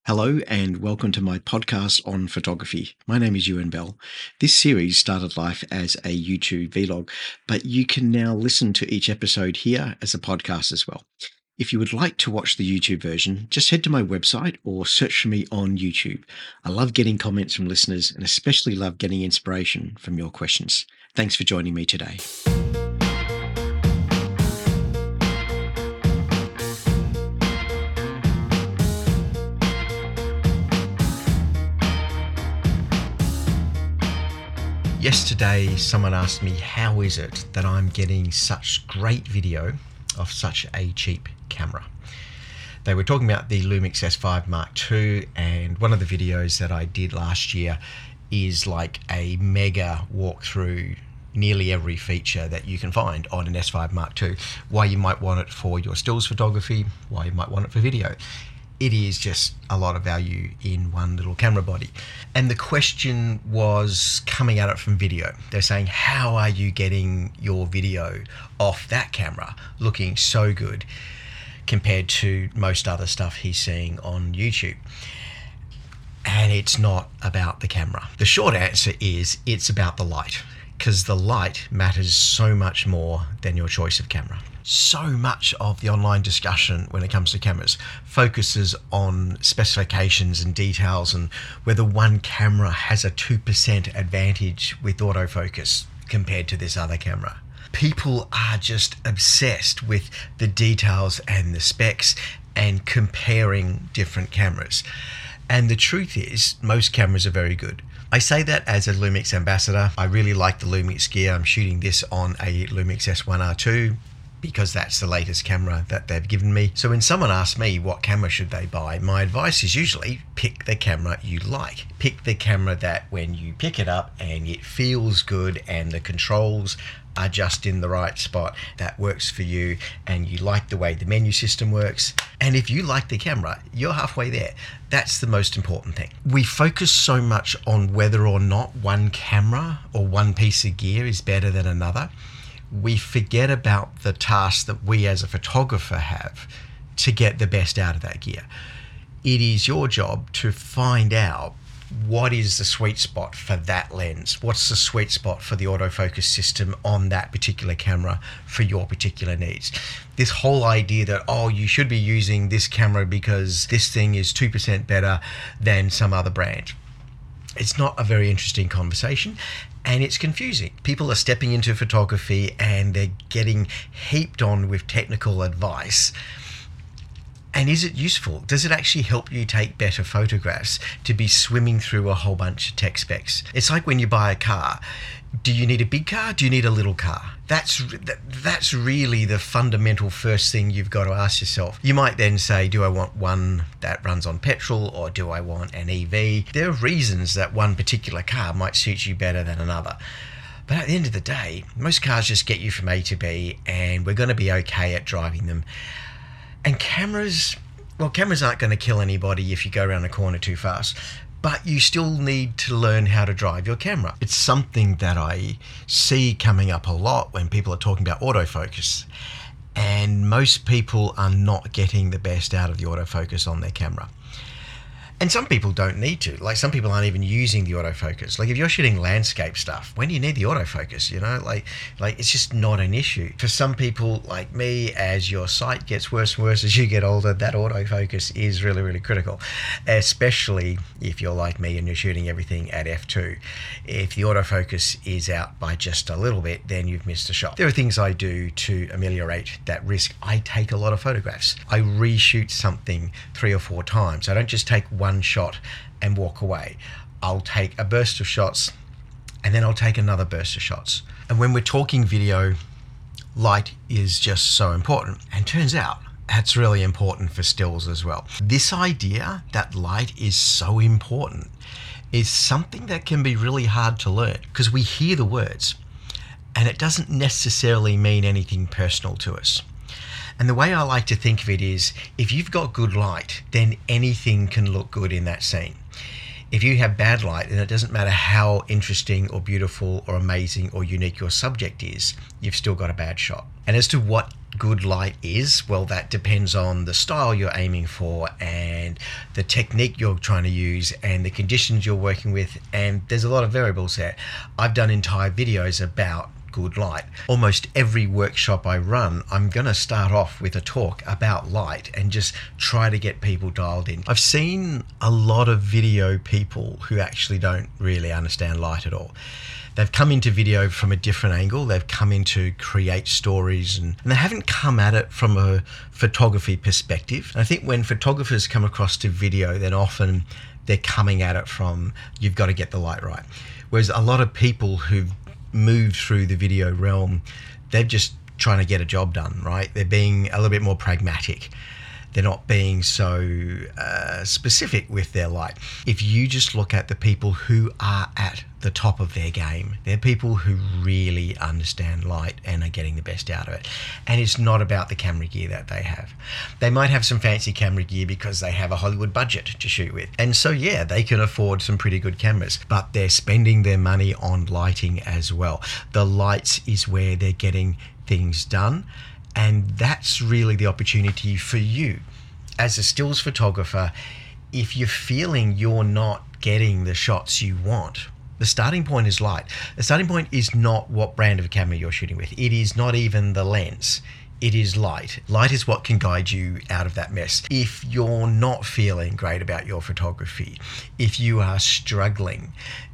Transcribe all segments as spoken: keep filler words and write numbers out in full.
Hello and welcome to my podcast on photography. My name is Ewan Bell. This series started life as a YouTube vlog, but you can now listen to each episode here as a podcast as well. If you would like to watch the YouTube version, just head to my website or search for me on YouTube. I love getting comments from listeners and especially love getting inspiration from your questions. Thanks for joining me today. Yesterday, someone asked me, how is it that I'm getting such great video of such a cheap camera? They were talking about the Lumix S five Mark two, and one of the videos that I did last year is like a mega walkthrough nearly every feature that you can find on an S five Mark two, why you might want it for your stills photography, why you might want it for video. It is just a lot of value in one little camera body. And the question was coming at it from video. They're saying, how are you getting your video off that camera looking so good compared to most other stuff he's seeing on YouTube? And it's not about the camera. The short answer is it's about the light, because the light matters so much more than your choice of camera. So much of the online discussion when it comes to cameras focuses on specifications and details and whether one camera has a two percent advantage with autofocus compared to this other camera. People are just obsessed with the details and the specs and comparing different cameras. And the truth is, most cameras are very good. I say that as a Lumix ambassador. I really like the Lumix gear. I'm shooting this on a Lumix S one R two. Because that's the latest camera that they've given me. So when someone asks me what camera should they buy, my advice is usually pick the camera you like. Pick the camera that when you pick it up and it feels good and the controls are just in the right spot, that works for you and you like the way the menu system works. And if you like the camera, you're halfway there. That's the most important thing. We focus so much on whether or not one camera or one piece of gear is better than another. We forget about the task that we as a photographer have to get the best out of that gear. It is your job to find out what is the sweet spot for that lens. What's the sweet spot for the autofocus system on that particular camera for your particular needs? This whole idea that, oh, you should be using this camera because this thing is two percent better than some other brand. It's not a very interesting conversation. And it's confusing. People are stepping into photography and they're getting heaped on with technical advice. And is it useful? Does it actually help you take better photographs to be swimming through a whole bunch of tech specs? It's like when you buy a car. Do you need a big car? Do you need a little car? That's that, that's really the fundamental first thing you've got to ask yourself. You might then say, do I want one that runs on petrol or do I want an E V? There are reasons that one particular car might suit you better than another. But at the end of the day, most cars just get you from A to B and we're going to be okay at driving them. And cameras, well, cameras aren't going to kill anybody if you go around a corner too fast. But you still need to learn how to drive your camera. It's something that I see coming up a lot when people are talking about autofocus. And most people are not getting the best out of the autofocus on their camera. And some people don't need to. Like some people aren't even using the autofocus. Like if you're shooting landscape stuff, when do you need the autofocus? You know, like like it's just not an issue. For some people like me, as your sight gets worse and worse as you get older, that autofocus is really, really critical. Especially if you're like me and you're shooting everything at f two. If the autofocus is out by just a little bit, then you've missed a shot. There are things I do to ameliorate that risk. I take a lot of photographs. I reshoot something three or four times. I don't just take one one shot and walk away. I'll take a burst of shots and then I'll take another burst of shots. And when we're talking video, light is just so important. And turns out that's really important for stills as well. This idea that light is so important is something that can be really hard to learn because we hear the words and it doesn't necessarily mean anything personal to us. And the way I like to think of it is, if you've got good light, then anything can look good in that scene. If you have bad light, then it doesn't matter how interesting or beautiful or amazing or unique your subject is, you've still got a bad shot. And as to what good light is, well, that depends on the style you're aiming for and the technique you're trying to use and the conditions you're working with, and there's a lot of variables there. I've done entire videos about good light. Almost every workshop I run, I'm going to start off with a talk about light and just try to get people dialed in. I've seen a lot of video people who actually don't really understand light at all. They've come into video from a different angle. They've come in to create stories, and, and they haven't come at it from a photography perspective. And I think when photographers come across to video, then often they're coming at it from, you've got to get the light right. Whereas a lot of people who've moved through the video realm, they're just trying to get a job done, right? They're being a little bit more pragmatic. They're not being so uh, specific with their light. If you just look at the people who are at the top of their game, they're people who really understand light and are getting the best out of it. And it's not about the camera gear that they have. They might have some fancy camera gear because they have a Hollywood budget to shoot with. And so, yeah, they can afford some pretty good cameras, but they're spending their money on lighting as well. The lights is where they're getting things done. And that's really the opportunity for you as a stills photographer. If you're feeling you're not getting the shots you want, the starting point is light. The starting point is not what brand of camera you're shooting with. It is not even the lens. It is light. Light is what can guide you out of that mess. If you're not feeling great about your photography, if you are struggling,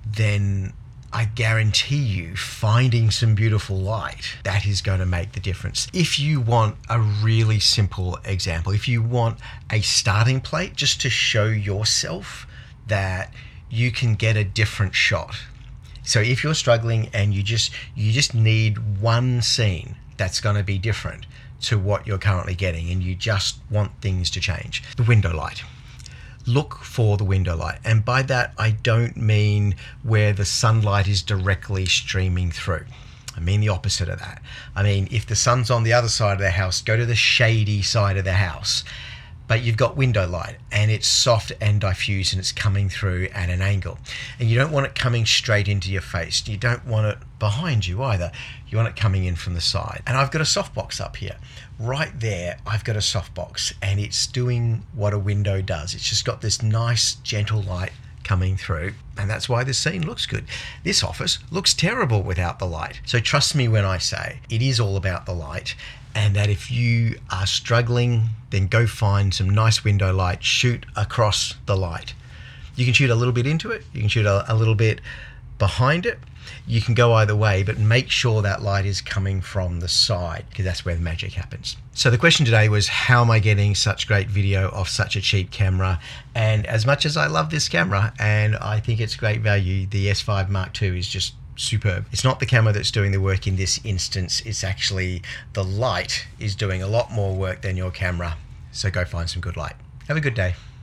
then I guarantee you finding some beautiful light, that is going to make the difference. If you want a really simple example, if you want a starting plate just to show yourself that you can get a different shot. So if you're struggling and you just you just need one scene that's going to be different to what you're currently getting, and you just want things to change, the window light. Look for the window light. And by that, I don't mean where the sunlight is directly streaming through. I mean the opposite of that. I mean, if the sun's on the other side of the house, go to the shady side of the house. But you've got window light and it's soft and diffuse and it's coming through at an angle. And you don't want it coming straight into your face. You don't want it behind you either. You want it coming in from the side. And I've got a softbox up here. Right there, I've got a softbox and it's doing what a window does. It's just got this nice, gentle light coming through, and that's why this scene looks good. This office looks terrible without the light. So trust me when I say it is all about the light, and that if you are struggling, then go find some nice window light, shoot across the light. You can shoot a little bit into it, you can shoot a, a little bit behind it. You can go either way, but make sure that light is coming from the side, because that's where the magic happens. So the question today was, how am I getting such great video off such a cheap camera? And as much as I love this camera and I think it's great value, the S five Mark two is just superb. It's not the camera that's doing the work in this instance. It's actually the light is doing a lot more work than your camera. So go find some good light. Have a good day.